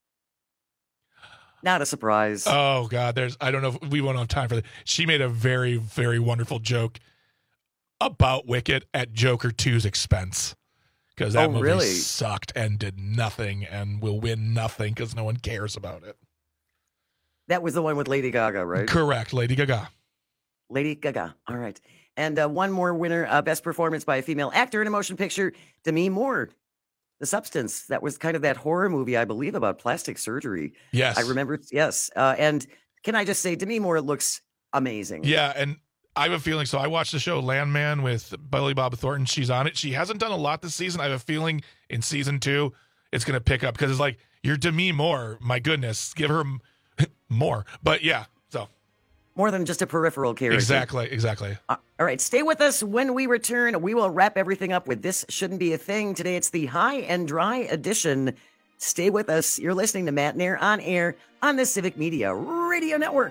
Not a surprise.
Oh, God. I don't know if we won't have time for that. She made a very, very wonderful joke about Wicked at Joker 2's expense. Because that movie sucked and did nothing and will win nothing because no one cares about it.
That was the one with Lady Gaga, right?
Correct. Lady Gaga.
Lady Gaga. All right. And one more winner, Best Performance by a Female Actor in a Motion Picture, Demi Moore. The Substance. That was kind of that horror movie, I believe, about plastic surgery.
Yes.
I remember. Yes. And can I just say, Demi Moore looks amazing.
Yeah. And I have a feeling. So I watched the show Landman with Billy Bob Thornton. She's on it. She hasn't done a lot this season. I have a feeling in season 2, it's going to pick up because it's like, you're Demi Moore. My goodness. Give her more. But yeah. So.
More than just a peripheral character.
Exactly.
All right, stay with us. When we return, we will wrap everything up with This Shouldn't Be a Thing. Today, it's the High and Dry edition. Stay with us. You're listening to Matt Nair on air on the Civic Media Radio Network.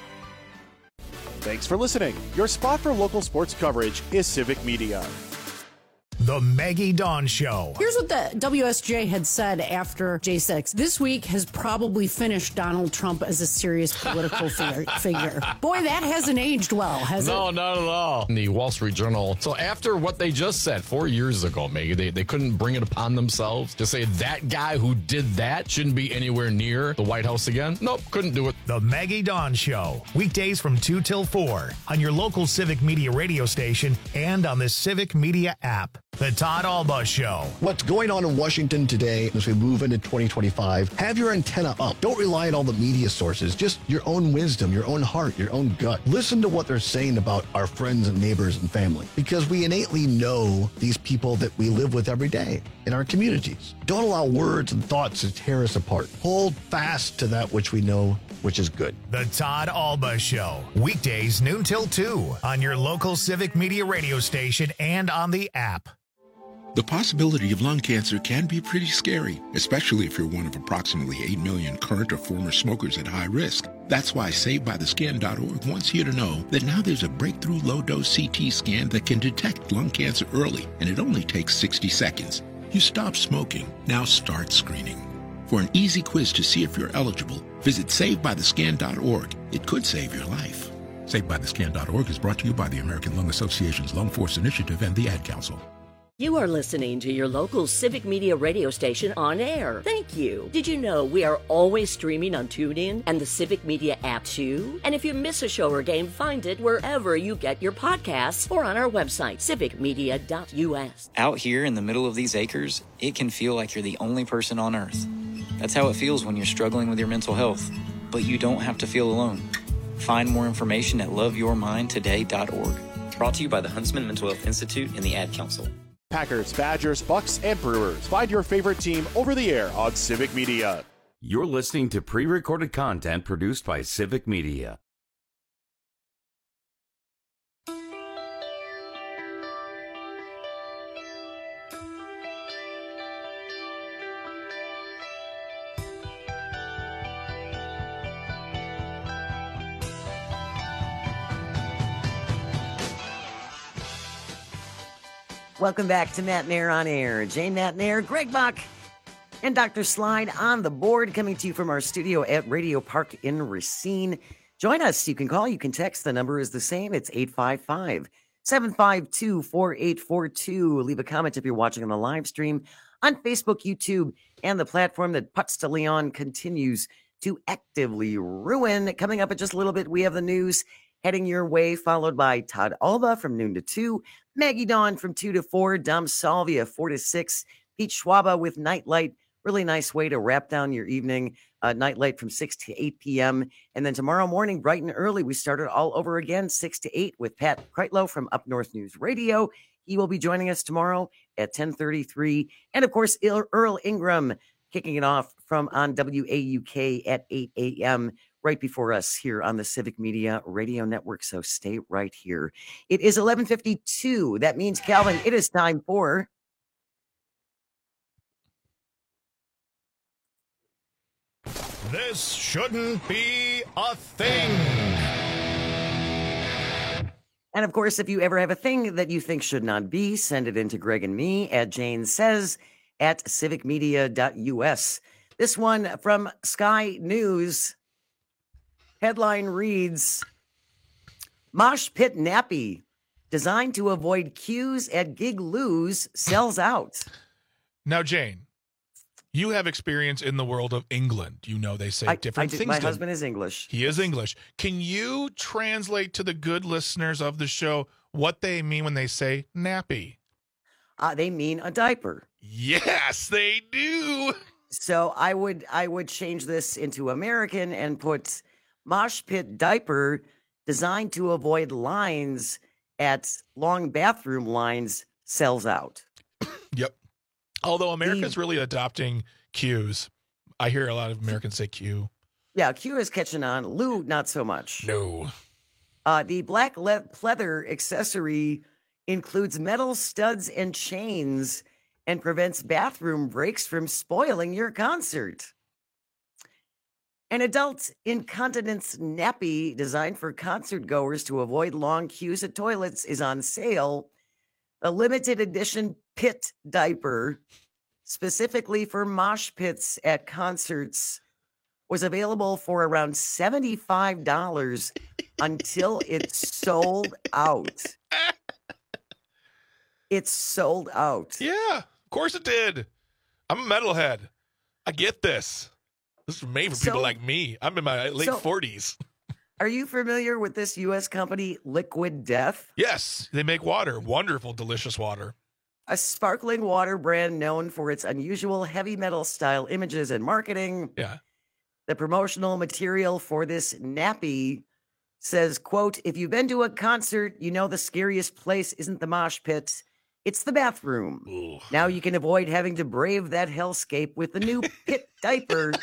Thanks for listening. Your spot for local sports coverage is Civic Media.
The Maggie Dawn Show.
Here's what the WSJ had said after J6. This week has probably finished Donald Trump as a serious political figure. Boy, that hasn't aged well, has it?
No, not at all. In the Wall Street Journal. So after what they just said 4 years ago, Maggie, they couldn't bring it upon themselves to say that guy who did that shouldn't be anywhere near the White House again. Nope, couldn't do it.
The Maggie Dawn Show. Weekdays from 2 till 4 on your local Civic Media radio station and on the Civic Media app. The Todd Alba Show.
What's going on in Washington today as we move into 2025? Have your antenna up. Don't rely on all the media sources. Just your own wisdom, your own heart, your own gut. Listen to what they're saying about our friends and neighbors and family, because we innately know these people that we live with every day in our communities. Don't allow words and thoughts to tear us apart. Hold fast to that which we know, which is good.
The Todd Alba Show. Weekdays noon till 2 on your local Civic Media radio station and on the app.
The possibility of lung cancer can be pretty scary, especially if you're one of approximately 8 million current or former smokers at high risk. That's why SaveByTheScan.org wants you to know that now there's a breakthrough low-dose CT scan that can detect lung cancer early, and it only takes 60 seconds. You stop smoking, now start screening. For an easy quiz to see if you're eligible, visit SaveByTheScan.org. It could save your life. SaveByTheScan.org is brought to you by the American Lung Association's Lung Force Initiative and the Ad Council.
You are listening to your local Civic Media radio station on air. Thank you. Did you know we are always streaming on TuneIn and the Civic Media app too? And if you miss a show or game, find it wherever you get your podcasts or on our website, civicmedia.us.
Out here in the middle of these acres, it can feel like you're the only person on earth. That's how it feels when you're struggling with your mental health. But you don't have to feel alone. Find more information at loveyourmindtoday.org. Brought to you by the Huntsman Mental Health Institute and the Ad Council.
Packers, Badgers, Bucks, and Brewers. Find your favorite team over the air on Civic Media.
You're listening to pre-recorded content produced by Civic Media.
Welcome back to Matt Nair on Air. Jane Matt Nair, Greg Bach, and Dr. Slide on the board, coming to you from our studio at Radio Park in Racine. Join us. You can call, you can text. The number is the same. It's 855-752-4842. Leave a comment if you're watching on the live stream on Facebook, YouTube, and the platform that Putz de Leon continues to actively ruin. Coming up in just a little bit, we have the news heading your way, followed by Todd Alba from noon to 2, Maggie Dawn from 2 to 4, Dom Salvia 4 to 6, Pete Schwaba with Nightlight. Really nice way to wrap down your evening. Nightlight from 6 to 8 p.m. And then tomorrow morning, bright and early, we started all over again, 6 to 8 with Pat Kreitlow from Up North News Radio. He will be joining us tomorrow at 10:33. And of course, Earl Ingram kicking it off from on WAUK at 8 a.m. right before us here on the Civic Media Radio Network. So stay right here. It is 11:52. That means, Calvin, it is time for
This Shouldn't Be a Thing.
And of course, if you ever have a thing that you think should not be, send it in to Greg and me at Jane Says at civicmedia.us. This one from Sky News. Headline reads, Mosh Pit Nappy, designed to avoid queues at gig loos, sells out.
Now, Jane, you have experience in the world of England. You know they say different things.
My husband is English.
He is English. Can you translate to the good listeners of the show what they mean when they say nappy?
They mean a diaper.
Yes, they do.
So I would change this into American and put mosh pit diaper designed to avoid lines at long bathroom lines sells out.
Yep. Although America's really adopting queues. I hear a lot of Americans say queue.
Yeah, queue is catching on. Lou, not so much.
No.
The black pleather accessory includes metal studs and chains and prevents bathroom breaks from spoiling your concert. An adult incontinence nappy designed for concert goers to avoid long queues at toilets is on sale. A limited edition pit diaper specifically for mosh pits at concerts was available for around $75 until it sold out. It's sold out.
Yeah, of course it did. I'm a metalhead. I get this. This is made for people like me. I'm in my late 40s.
Are you familiar with this U.S. company, Liquid Death?
Yes, they make water. Wonderful, delicious water.
A sparkling water brand known for its unusual heavy metal style images and marketing.
Yeah.
The promotional material for this nappy says, quote, if you've been to a concert, you know the scariest place isn't the mosh pit. It's the bathroom.
Ooh.
Now you can avoid having to brave that hellscape with the new pit diaper.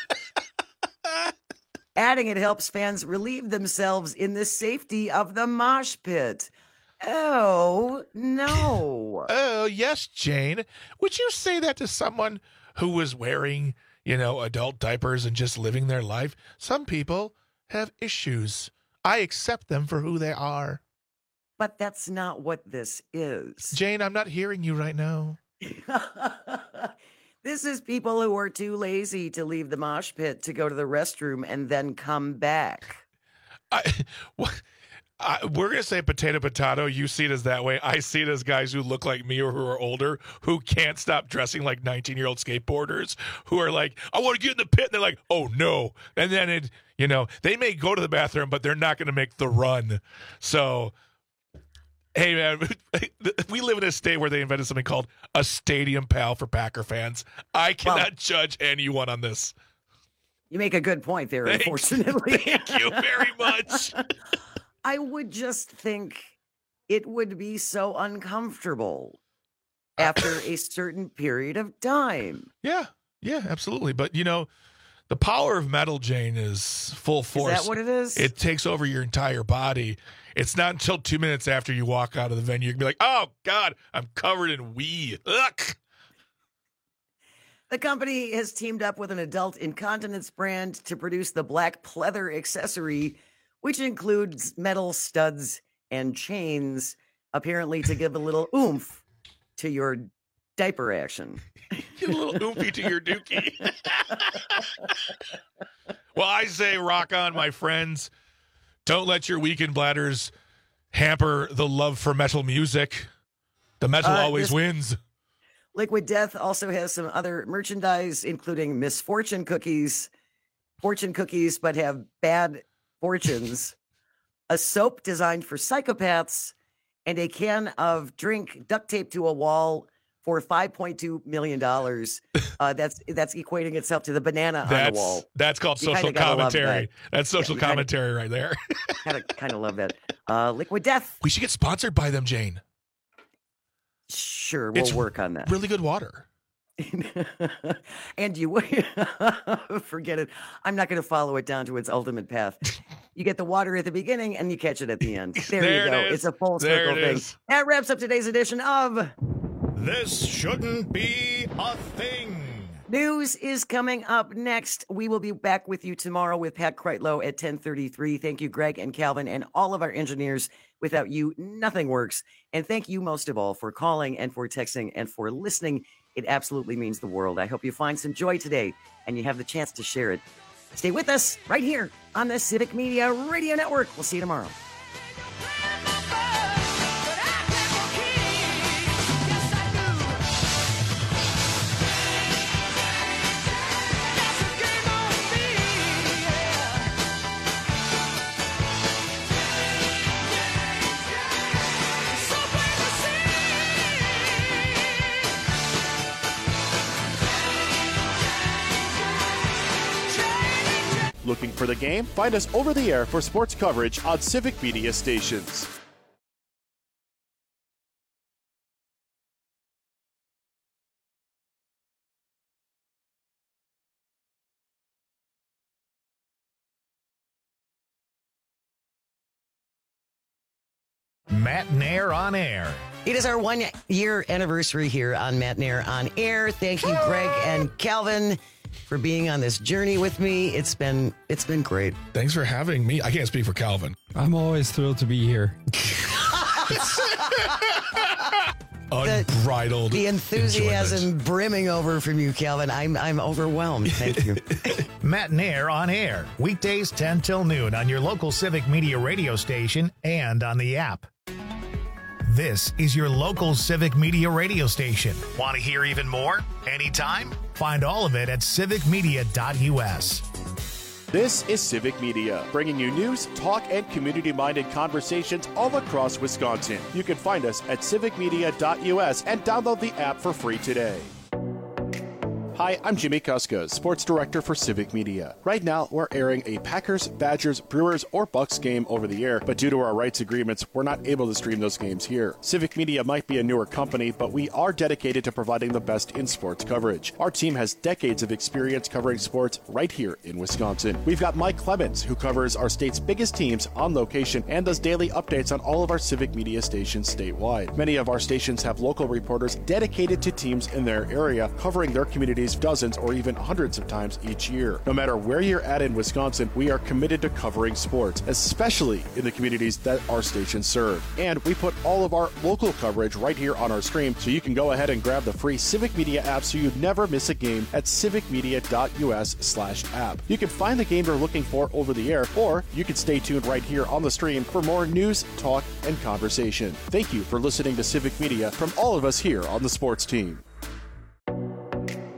Adding it helps fans relieve themselves in the safety of the mosh pit. Oh, no.
Oh, yes, Jane. Would you say that to someone who was wearing, adult diapers and just living their life? Some people have issues. I accept them for who they are.
But that's not what this is.
Jane, I'm not hearing you right now.
This is people who are too lazy to leave the mosh pit to go to the restroom and then come back.
We're going to say potato. You see it as that way. I see it as guys who look like me or who are older who can't stop dressing like 19-year-old skateboarders who are like, I want to get in the pit. And they're like, oh, no. And then, they may go to the bathroom, but they're not going to make the run. So, hey, man, we live in a state where they invented something called a stadium pal for Packer fans. I cannot judge anyone on this.
You make a good point there, unfortunately.
Thank you very much.
I would just think it would be so uncomfortable after a certain period of time.
Yeah, absolutely. But, the power of metal, Jane, is full force.
Is that what it is?
It takes over your entire body. It's not until 2 minutes after you walk out of the venue, you can be like, oh, God, I'm covered in wee. Ugh.
The company has teamed up with an adult incontinence brand to produce the black pleather accessory, which includes metal studs and chains, apparently to give a little oomph to your diaper action.
Get a little oomphy to your dookie. Well, I say rock on, my friends. Don't let your weakened bladders hamper the love for metal music. The metal always wins.
Liquid Death also has some other merchandise, including Misfortune cookies, fortune cookies, but have bad fortunes, a soap designed for psychopaths, and a can of drink duct taped to a wall for $5.2 million. That's equating itself to the banana on the wall.
That's called social commentary. That's social commentary right there.
kind of love that. Liquid Death.
We should get sponsored by them, Jane.
Sure, we'll work on that.
Really good water.
And you forget it. I'm not going to follow it down to its ultimate path. You get the water at the beginning and you catch it at the end. There you go. It's a full circle thing. That wraps up today's edition of
This Shouldn't Be a Thing.
News is coming up next. We will be back with you tomorrow with Pat Kreitlow at 10:33. Thank you, Greg and Calvin, and all of our engineers. Without you, nothing works. And thank you most of all for calling and for texting and for listening. It absolutely means the world. I hope you find some joy today and you have the chance to share it. Stay with us right here on the Civic Media Radio Network. We'll see you tomorrow.
Looking for the game? Find us over the air for sports coverage on Civic Media stations.
Matt Nair on Air.
It is our 1 year anniversary here on Matt Nair on Air. Thank you, Greg and Calvin, for being on this journey with me. It's been great.
Thanks for having me. I can't speak for Calvin.
I'm always thrilled to be here.
unbridled
The enthusiasm
enjoyment.
brimming over from you, Calvin. I'm overwhelmed. Thank you.
Matt and Air on air, weekdays 10 till noon on your local Civic Media radio station and on the app. This is your local Civic Media radio station. Want to hear even more? Anytime? Find all of it at civicmedia.us.
This is Civic Media, bringing you news, talk, and community-minded conversations all across Wisconsin. You can find us at civicmedia.us and download the app for free today. Hi, I'm Jimmy Kuska, Sports Director for Civic Media. Right now, we're airing a Packers, Badgers, Brewers, or Bucks game over the air, but due to our rights agreements, we're not able to stream those games here. Civic Media might be a newer company, but we are dedicated to providing the best in sports coverage. Our team has decades of experience covering sports right here in Wisconsin. We've got Mike Clemens, who covers our state's biggest teams on location and does daily updates on all of our Civic Media stations statewide. Many of our stations have local reporters dedicated to teams in their area, covering their communities dozens or even hundreds of times each year. No matter where you're at in Wisconsin, we are committed to covering sports, especially in the communities that our stations serve. And we put all of our local coverage right here on our stream, so you can go ahead and grab the free Civic Media app so you never miss a game at civicmedia.us/app. You can find the game you're looking for over the air, or you can stay tuned right here on the stream for more news, talk, and conversation. Thank you for listening to Civic Media from all of us here on the sports team.